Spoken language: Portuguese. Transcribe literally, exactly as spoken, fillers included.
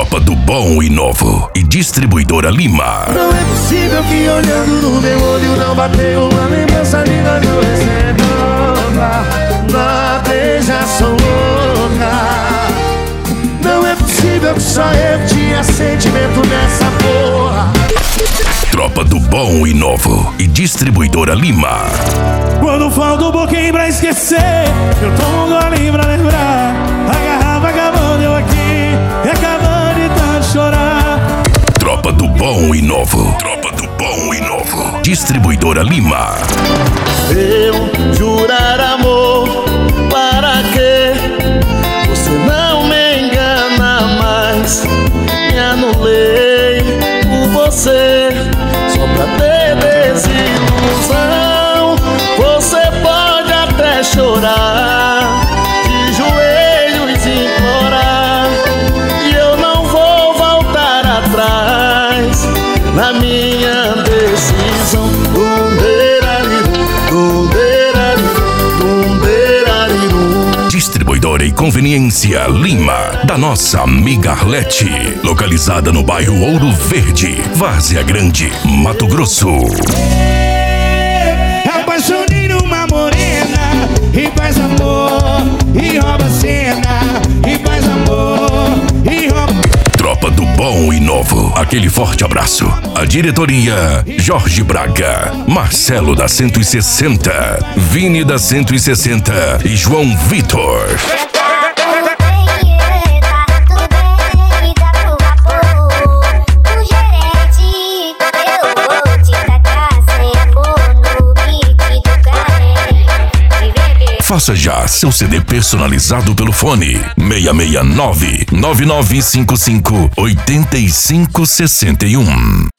Tropa do Bom e Novo e Distribuidora Lima. Não é possível que olhando no meu olho não bateu uma lembrança de nós dois sendo na beijação louca. Não é possível que só eu tinha sentimento nessa porra. Tropa do Bom e Novo e Distribuidora Lima. Quando falta um pouquinho pra esquecer, eu tomo um golinho pra lembrar. A garrafa acabando, eu aqui, e acabando de tanto chorar. Tropa do Bom e Novo. Tropa do Bom e Novo. Distribuidora Lima. Eu jurar amor, para que você não me engana mais. Me anulei por você, só pra ter desilusão. Você pode até chorar, de joelhos implorar, e eu não vou voltar atrás na minha decisão. Distribuidora e Conveniência Lima, da nossa amiga Arlete, localizada no bairro Ouro Verde, Várzea Grande, Mato Grosso. Apaixonei numa morena e faz amor e rouba cena, e faz amor e rouba. Tropa do Bom e Novo, aquele forte abraço. A diretoria: Jorge Braga, Marcelo da cento e sessenta, Vini da cento e sessenta e João Vitor. Faça já seu C D personalizado pelo fone seis seis nove, nove nove cinco cinco, oito cinco seis um.